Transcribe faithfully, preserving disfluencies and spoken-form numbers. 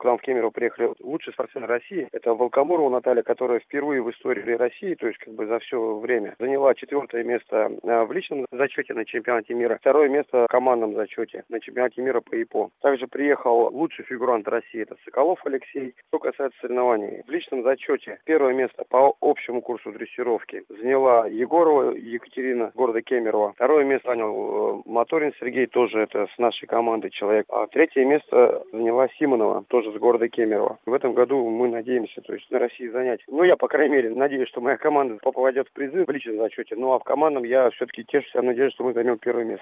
нам в Кемерово приехали лучшие спортсмены России. Это Волкоморова Наталья, которая впервые в истории России, то есть как бы за все время, заняла четвертое место в личном зачете на чемпионате мира, второе место в командном зачете на чемпионате мира по ИПО. Также приехал лучший фигурант России, это Соколов Алексей. Что касается соревнований, в личном зачете первое место по общему курсу дрессировки заняла Егорова Екатерина, города Кемерово. Второе место занял Моторин Сергей, тоже это с нашей командой человек. А третье место заняла Симонова, тоже с города Кемерово. В этом году мы надеемся, то есть на России занять. Ну, я, по крайней мере, надеюсь, что моя команда попадет в призы в личном зачете. Ну, а в командном я все-таки тешусь, я надеюсь, что мы займем первое место.